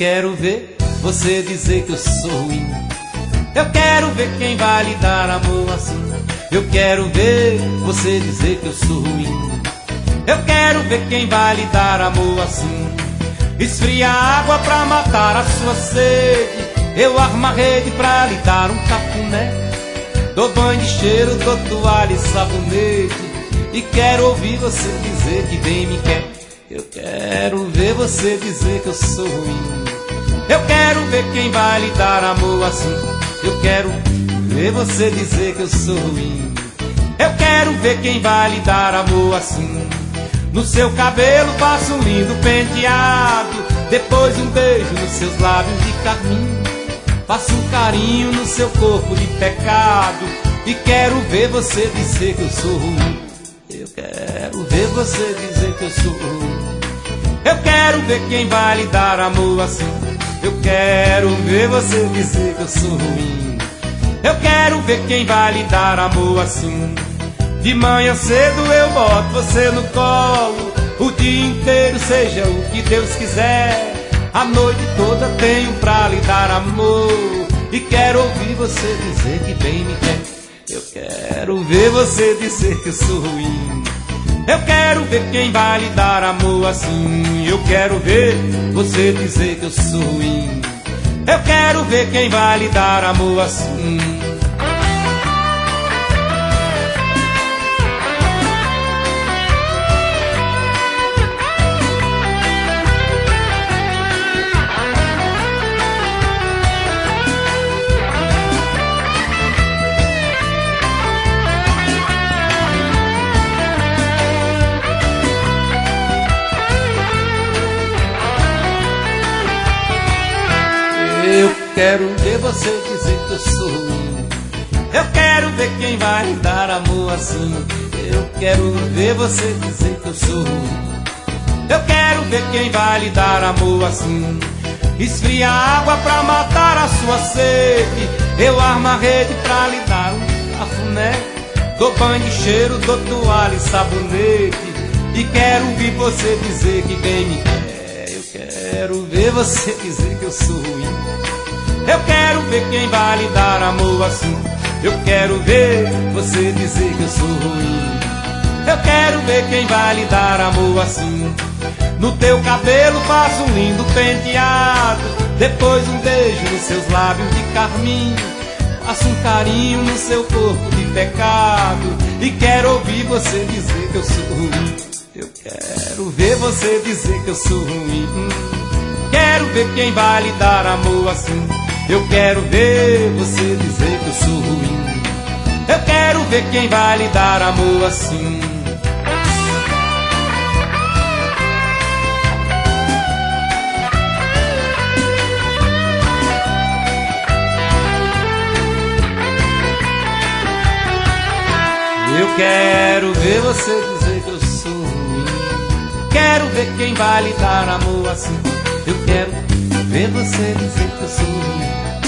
quero ver você dizer que eu sou ruim. Eu quero ver quem vai lhe dar amor assim. Eu quero ver você dizer que eu sou ruim. Eu quero ver quem vai lhe dar amor assim. Esfria a água pra matar a sua sede. Eu armo a rede pra lhe dar um cafuné. Dou banho de cheiro, dou toalha e sabonete. E quero ouvir você dizer que bem me quer. Eu quero ver você dizer que eu sou ruim. Eu quero ver quem vai lhe dar amor assim. Eu quero ver você dizer que eu sou ruim. Eu quero ver quem vai lhe dar amor assim. No seu cabelo faço um lindo penteado. Depois um beijo nos seus lábios de carmim. Faço um carinho no seu corpo de pecado. E quero ver você dizer que eu sou ruim. Eu quero ver você dizer que eu sou ruim. Eu quero ver quem vai lhe dar amor assim. Eu quero ver você dizer que eu sou ruim. Eu quero ver quem vai lhe dar amor assim. De manhã cedo eu boto você no colo. O dia inteiro seja o que Deus quiser. A noite toda tenho pra lhe dar amor. E quero ouvir você dizer que bem me quer. Eu quero ver você dizer que eu sou ruim. Eu quero ver quem vai lhe dar amor assim. Eu quero ver você dizer que eu sou ruim. Eu quero ver quem vai lhe dar amor assim. Eu quero ver você dizer que eu sou ruim. Eu quero ver quem vai lhe dar amor assim. Eu quero ver você dizer que eu sou ruim. Eu quero ver quem vai lhe dar amor assim. Esfria a água pra matar a sua sede. Eu armo a rede pra lhe dar um cafuné. Dou banho de cheiro, dou toalha e sabonete. E quero ouvir você dizer que bem me quer. Eu quero ver você dizer que eu sou ruim. Eu quero ver quem vai lhe dar amor assim. Eu quero ver você dizer que eu sou ruim. Eu quero ver quem vai lhe dar amor assim. No teu cabelo faço um lindo penteado. Depois um beijo nos seus lábios de carmim. Faço um carinho no seu corpo de pecado. E quero ouvir você dizer que eu sou ruim. Eu quero ver você dizer que eu sou ruim. Quero ver quem vai lhe dar amor assim. Eu quero ver você dizer que eu sou ruim. Eu quero ver quem vai lhe dar amor assim. Eu quero ver você dizer que eu sou ruim. Quero ver quem vai lhe dar amor assim. Eu quero ver você dizer que eu sou ruim.